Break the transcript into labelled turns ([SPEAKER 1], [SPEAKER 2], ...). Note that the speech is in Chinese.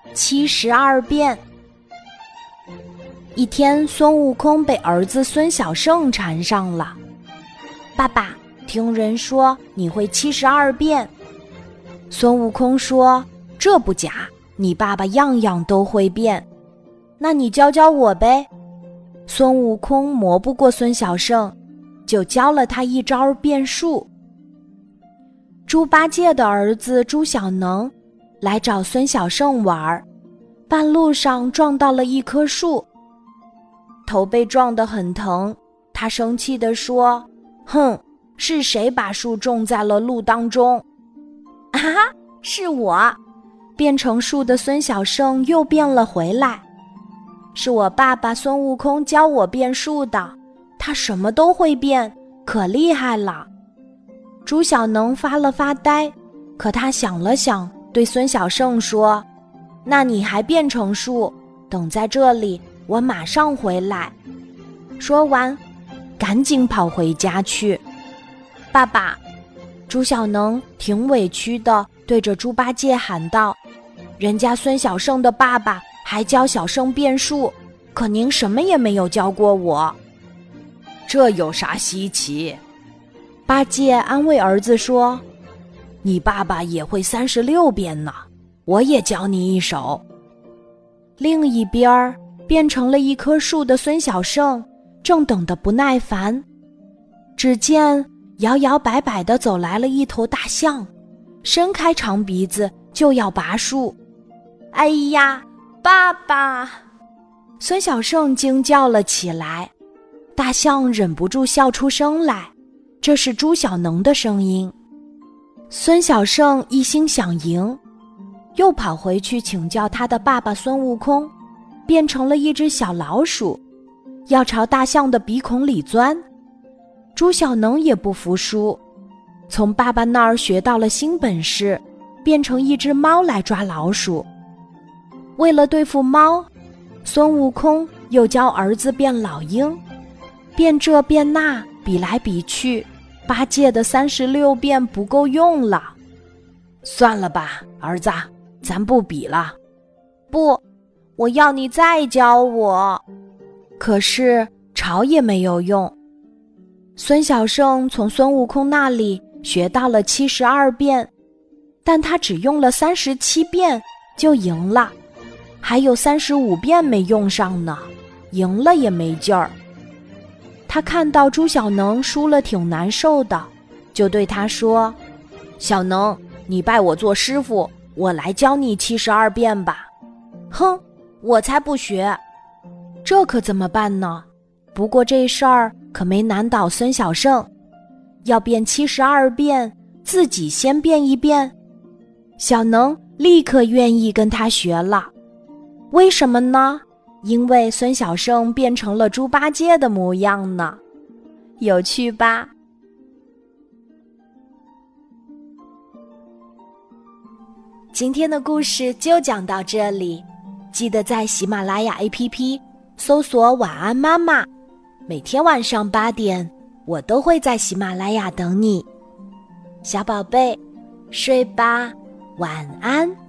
[SPEAKER 1] 72遍。一天，孙悟空被儿子孙小圣缠上了。爸爸，听人说你会72遍。孙悟空说，这不假，你爸爸样样都会变。那你教教我呗。孙悟空磨不过孙小圣，就教了他一招变数。猪八戒的儿子猪小能来找孙小圣玩，半路上撞到了一棵树，头被撞得很疼，他生气地说，哼，是谁把树种在了路当中？啊，是我。变成树的孙小圣又变了回来，是我爸爸孙悟空教我变树的，他什么都会变，可厉害了。猪小能发了发呆，可他想了想，对孙小圣说，那你还变成树，等在这里，我马上回来。说完，赶紧跑回家去。爸爸，猪小能挺委屈的对着猪八戒喊道，人家孙小圣的爸爸还教小圣变数，可您什么也没有教过我。
[SPEAKER 2] 这有啥稀奇？
[SPEAKER 1] 八戒安慰儿子说，你爸爸也会36遍呢，我也教你一手。另一边，变成了一棵树的孙小圣正等得不耐烦，只见摇摇摆摆地走来了一头大象，伸开长鼻子就要拔树。哎呀，爸爸！孙小圣惊叫了起来，大象忍不住笑出声来，这是猪小能的声音。孙小圣一心想赢，又跑回去请教他的爸爸孙悟空，变成了一只小老鼠，要朝大象的鼻孔里钻。猪小能也不服输，从爸爸那儿学到了新本事，变成一只猫来抓老鼠。为了对付猫，孙悟空又教儿子变老鹰，变这变那，比来比去，八戒的36遍不够用了。
[SPEAKER 2] 算了吧，儿子，咱不比了。
[SPEAKER 1] 不，我要你再教我。可是吵也没有用。孙小圣从孙悟空那里学到了72遍，但他只用了37遍就赢了，还有35遍没用上呢，赢了也没劲儿。他看到猪小能输了挺难受的，就对他说，小能，你拜我做师傅，我来教你72遍吧。哼，我才不学。这可怎么办呢？不过这事儿可没难倒孙小圣，要变72遍，自己先变一遍。小能立刻愿意跟他学了。为什么呢？因为孙小圣变成了猪八戒的模样呢。有趣吧？今天的故事就讲到这里，记得在喜马拉雅 APP 搜索晚安妈妈，每天晚上8点，我都会在喜马拉雅等你。小宝贝，睡吧，晚安。